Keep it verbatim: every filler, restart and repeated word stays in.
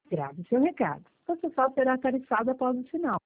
Grave seu recado. Você só será tarifado após o sinal.